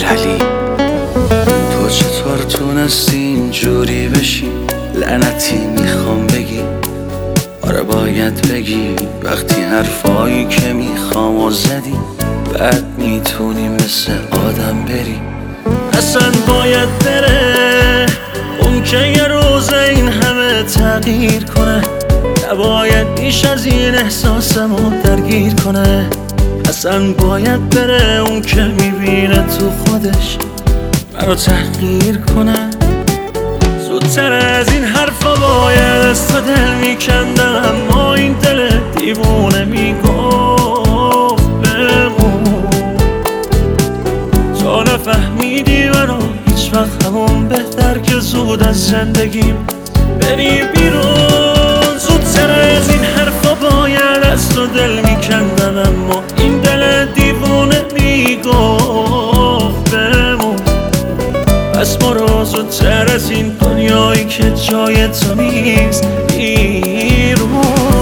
امیرعلی. تو چطور تونستی اینجوری بشی؟ لعنتی میخوام بگی، آره باید بگی وقتی حرفایی که میخوام و زدی، بعد میتونی مثل آدم بری. اصلا باید بره اون که یه روز این همه تغییر کنه، نباید بیش از این احساسمو درگیر کنه. اصلا باید بره اون که میبینه تو خودش منو تحقیر کنه. زودتر از این حرفا باید از تو دل میکندم، اما این دل دیوونه میگفت بمون. تو نفهمیدی منو هیچ وقت، همون بهتر که زود از زندگیم بری بیرون. زودتر از این حرفا باید از تو دل میکندم، اما این دل دیوونه میگفت بمون. پس برو زودتر از این دنیایی که جای تو نیست بیرون.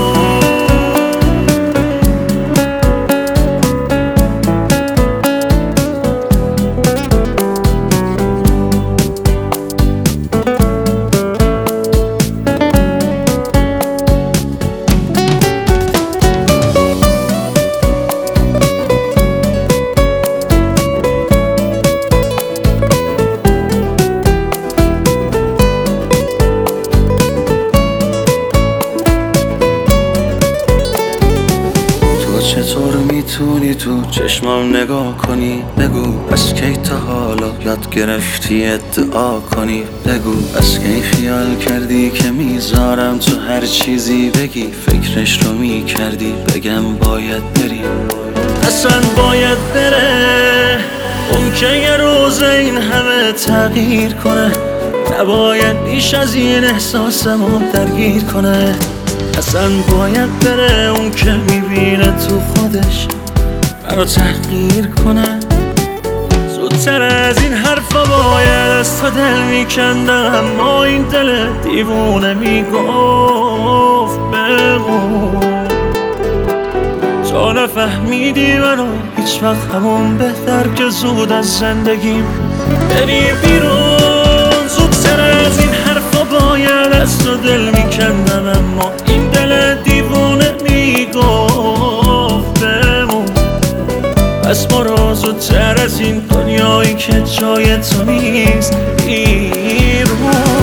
چطور میتونی تو چشمام نگاه کنی؟ بگو از کی تا حالا یاد گرفتی ادعا کنی؟ بگو از کی خیال کردی که میذارم تو هر چیزی بگی؟ فکرش رو میکردی بگم باید بری؟ اصلا باید بره اون که یه روز این همه تغییر کنه، نباید بیش از این احساسمو درگیر کنه. اصلا باید بره اون که میبینه تو خودش منو تحقیر کنه. زودتر از این حرفا باید از تو دل میکندم، اما این دل دیوونه میگفت بمون. تو نفهمیدی منو هیچ وقت، همون بهتر که زود از زندگیم بری بیرون. زودتر از این حرفا باید از تو دل میکندم، اما این دل دیوونه میگفت بمون. پس برو زودتر از این دنیایی که جای تو نیست بیرون.